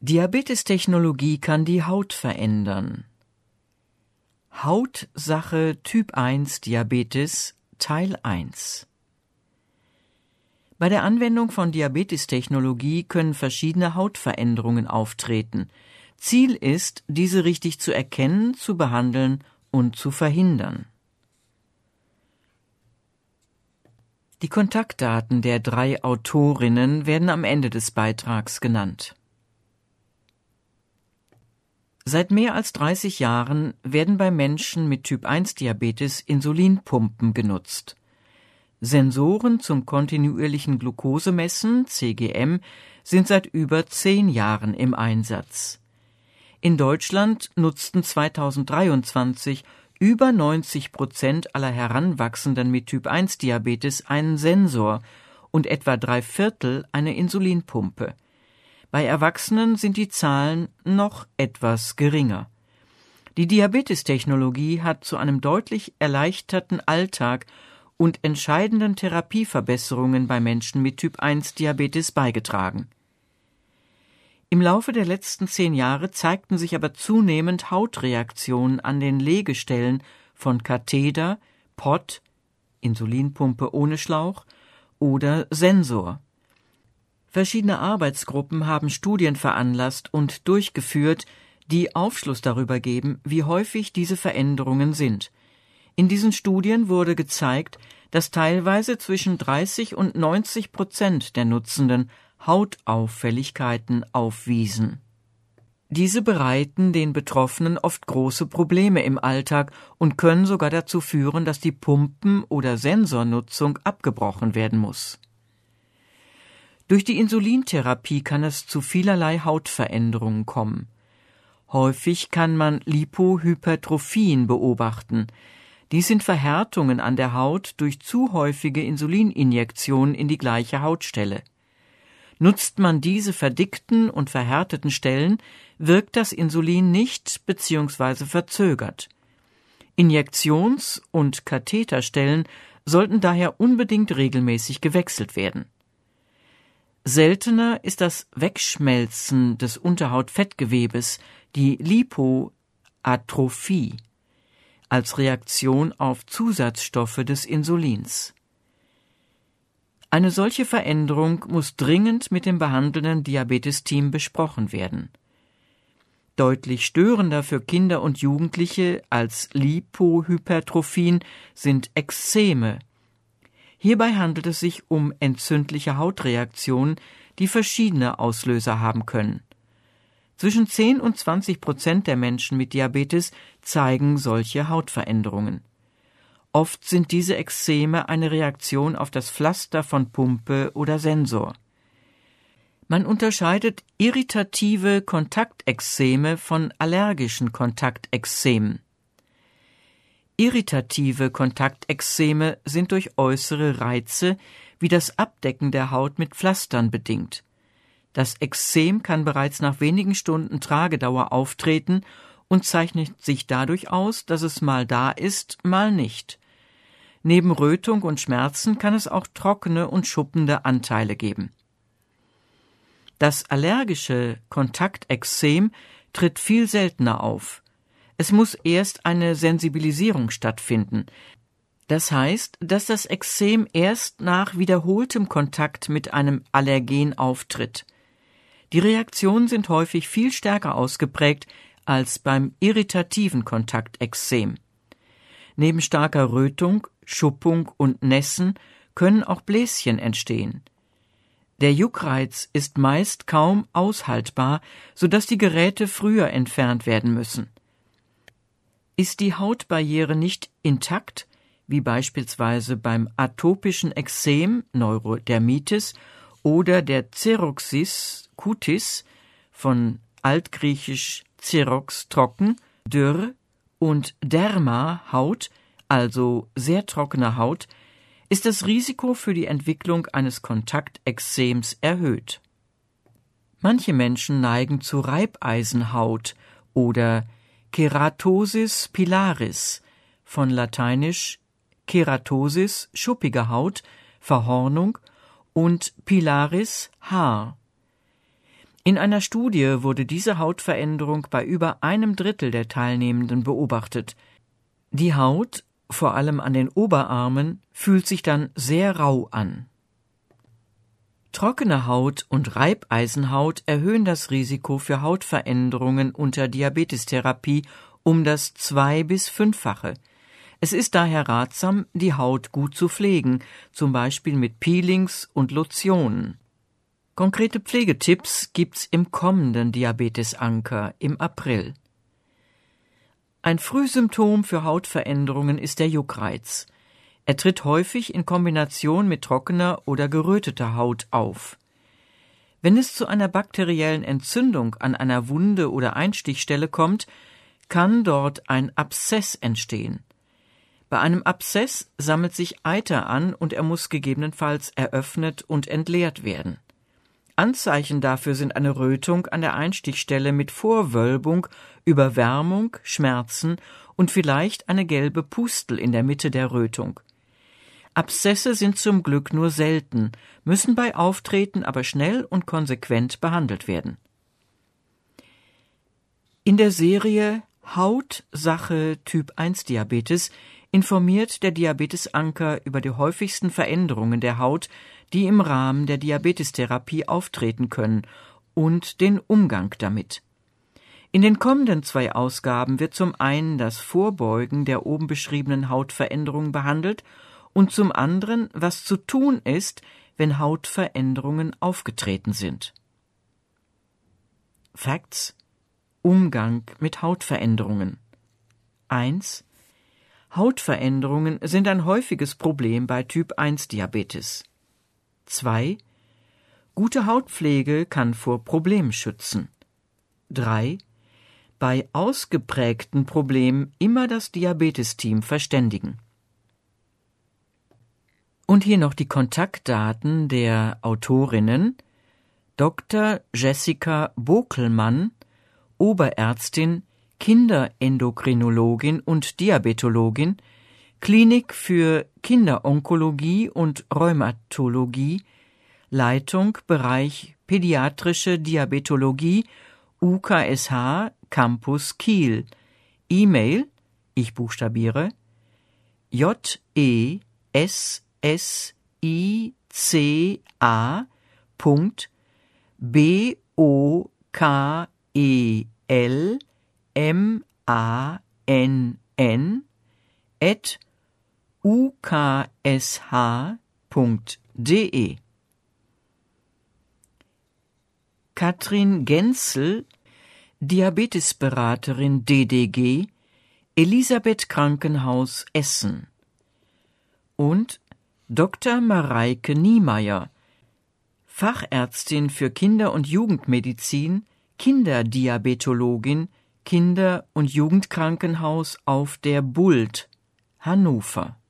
Diabetestechnologie kann die Haut verändern. Hautsache Typ 1 Diabetes Teil 1. Bei der Anwendung von Diabetestechnologie können verschiedene Hautveränderungen auftreten. Ziel ist, diese richtig zu erkennen, zu behandeln und zu verhindern. Die Kontaktdaten der 3 Autorinnen werden am Ende des Beitrags genannt. Seit mehr als 30 Jahren werden bei Menschen mit Typ-1-Diabetes Insulinpumpen genutzt. Sensoren zum kontinuierlichen Glukosemessen, CGM, sind seit über 10 Jahren im Einsatz. In Deutschland nutzten 2023 über 90% aller Heranwachsenden mit Typ-1-Diabetes einen Sensor und etwa 3/4 eine Insulinpumpe. Bei Erwachsenen sind die Zahlen noch etwas geringer. Die Diabetestechnologie hat zu einem deutlich erleichterten Alltag und entscheidenden Therapieverbesserungen bei Menschen mit Typ-1-Diabetes beigetragen. Im Laufe der letzten 10 Jahre zeigten sich aber zunehmend Hautreaktionen an den Legestellen von Katheter, Pod, Insulinpumpe ohne Schlauch oder Sensor. Verschiedene Arbeitsgruppen haben Studien veranlasst und durchgeführt, die Aufschluss darüber geben, wie häufig diese Veränderungen sind. In diesen Studien wurde gezeigt, dass teilweise zwischen 30% und 90% der Nutzenden Hautauffälligkeiten aufwiesen. Diese bereiten den Betroffenen oft große Probleme im Alltag und können sogar dazu führen, dass die Pumpen- oder Sensornutzung abgebrochen werden muss. Durch die Insulintherapie kann es zu vielerlei Hautveränderungen kommen. Häufig kann man Lipohypertrophien beobachten. Dies sind Verhärtungen an der Haut durch zu häufige Insulininjektionen in die gleiche Hautstelle. Nutzt man diese verdickten und verhärteten Stellen, wirkt das Insulin nicht bzw. verzögert. Injektions- und Katheterstellen sollten daher unbedingt regelmäßig gewechselt werden. Seltener ist das Wegschmelzen des Unterhautfettgewebes, die Lipoatrophie, als Reaktion auf Zusatzstoffe des Insulins. Eine solche Veränderung muss dringend mit dem behandelnden Diabetesteam besprochen werden. Deutlich störender für Kinder und Jugendliche als Lipohypertrophien sind Ekzeme. Hierbei handelt es sich um entzündliche Hautreaktionen, die verschiedene Auslöser haben können. Zwischen 10 und 20% der Menschen mit Diabetes zeigen solche Hautveränderungen. Oft sind diese Ekzeme eine Reaktion auf das Pflaster von Pumpe oder Sensor. Man unterscheidet irritative Kontaktekzeme von allergischen Kontaktekzemen. Irritative Kontaktekzeme sind durch äußere Reize wie das Abdecken der Haut mit Pflastern bedingt. Das Ekzem kann bereits nach wenigen Stunden Tragedauer auftreten und zeichnet sich dadurch aus, dass es mal da ist, mal nicht. Neben Rötung und Schmerzen kann es auch trockene und schuppende Anteile geben. Das allergische Kontaktekzem tritt viel seltener auf. Es muss erst eine Sensibilisierung stattfinden. Das heißt, dass das Ekzem erst nach wiederholtem Kontakt mit einem Allergen auftritt. Die Reaktionen sind häufig viel stärker ausgeprägt als beim irritativen Kontaktekzem. Neben starker Rötung, Schuppung und Nässen können auch Bläschen entstehen. Der Juckreiz ist meist kaum aushaltbar, sodass die Geräte früher entfernt werden müssen. Ist die Hautbarriere nicht intakt, wie beispielsweise beim atopischen Ekzem, Neurodermitis oder der Xeroxis cutis, von altgriechisch Xerox trocken, dürr und Derma Haut, also sehr trockene Haut, ist das Risiko für die Entwicklung eines Kontaktekzems erhöht. Manche Menschen neigen zu Reibeisenhaut oder Keratosis pilaris, von lateinisch Keratosis, schuppige Haut, Verhornung und pilaris, Haar. In einer Studie wurde diese Hautveränderung bei über 1/3 der Teilnehmenden beobachtet. Die Haut, vor allem an den Oberarmen, fühlt sich dann sehr rau an. Trockene Haut und Reibeisenhaut erhöhen das Risiko für Hautveränderungen unter Diabetestherapie um das 2- bis 5-fache. Es ist daher ratsam, die Haut gut zu pflegen, zum Beispiel mit Peelings und Lotionen. Konkrete Pflegetipps gibt's im kommenden Diabetes-Anker im April. Ein Frühsymptom für Hautveränderungen ist der Juckreiz. Er tritt häufig in Kombination mit trockener oder geröteter Haut auf. Wenn es zu einer bakteriellen Entzündung an einer Wunde oder Einstichstelle kommt, kann dort ein Abszess entstehen. Bei einem Abszess sammelt sich Eiter an und er muss gegebenenfalls eröffnet und entleert werden. Anzeichen dafür sind eine Rötung an der Einstichstelle mit Vorwölbung, Überwärmung, Schmerzen und vielleicht eine gelbe Pustel in der Mitte der Rötung. Abszesse sind zum Glück nur selten, müssen bei Auftreten aber schnell und konsequent behandelt werden. In der Serie Hautsache Typ 1 Diabetes informiert der Diabetes-Anker über die häufigsten Veränderungen der Haut, die im Rahmen der Diabetestherapie auftreten können, und den Umgang damit. In den kommenden 2 Ausgaben wird zum einen das Vorbeugen der oben beschriebenen Hautveränderungen behandelt und zum anderen, was zu tun ist, wenn Hautveränderungen aufgetreten sind. Facts: Umgang mit Hautveränderungen. 1. Hautveränderungen sind ein häufiges Problem bei Typ-1-Diabetes. 2. Gute Hautpflege kann vor Problemen schützen. 3. Bei ausgeprägten Problemen immer das Diabetesteam verständigen. Und hier noch die Kontaktdaten der Autorinnen: Dr. Jessica Bokelmann, Oberärztin, Kinderendokrinologin und Diabetologin, Klinik für Kinderonkologie und Rheumatologie, Leitung Bereich Pädiatrische Diabetologie, UKSH Campus Kiel. E-Mail, ich buchstabiere, jessica.bokelmann@uksh.de. Katrin Genzel, Diabetesberaterin DDG, Elisabeth Krankenhaus Essen. Und Dr. Mareike Niemeyer, Fachärztin für Kinder- und Jugendmedizin, Kinderdiabetologin, Kinder- und Jugendkrankenhaus auf der Bult, Hannover.